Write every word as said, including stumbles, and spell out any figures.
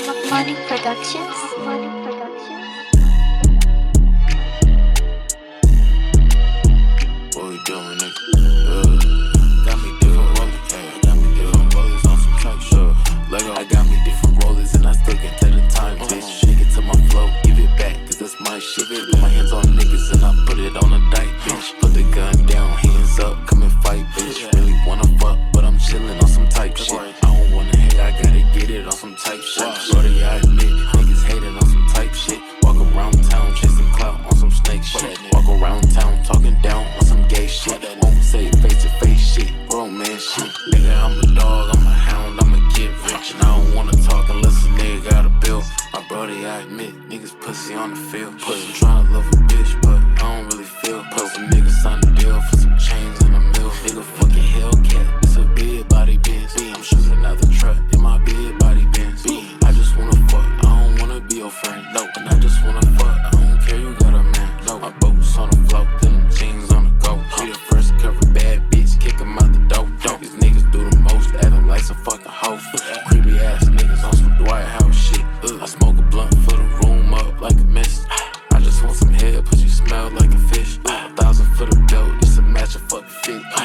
Money Productions. Money Productions. What we doing, nigga? Uh, got me different rollers, yeah. Got me different rollers on some type shit. Lego, I got me different rollers and I still can tell the time, bitch. Shake it to my flow, give it back, cause that's my shit. Put my hands on niggas and I put it on a dike, bitch. Put the gun down, hands up, come and fight, bitch. Really wanna fuck, but I'm chillin' on some type shit. I don't wanna hate, I gotta get it on some type shit. Shorty, I admit, niggas hating on some type shit. Walk around town, chasing clout on some snake shit. Walk around town, talking down on some gay shit. Won't say it face to face shit, romance shit. Nigga, I'm a dog, I'm a hound, I'ma get rich. And I don't wanna talk unless a nigga got a bill. My brody, I admit, niggas pussy on the field. Pussy tryna love a bitch, but I don't really feel. Put some niggas sign a deal for some chains in the mill. Nigga fucking Hellcat, it's a big body Benz. I'm shooting out the truck in my big body Benz. I just wanna fuck, I don't wanna be your friend. No, and I just wanna fuck, I don't care you got a man. No, my boat's on the float, then them jeans on the go. We the first cover bad bitch, kick 'em out the dope. These niggas do the most, acting like some fucking hoe. Creepy ass niggas on some Dwight House shit. I smoke a blunt, fill the room up like a mist. I just want some head, pussy smell like a fish. A thousand for the belt, just to match a fucking fit.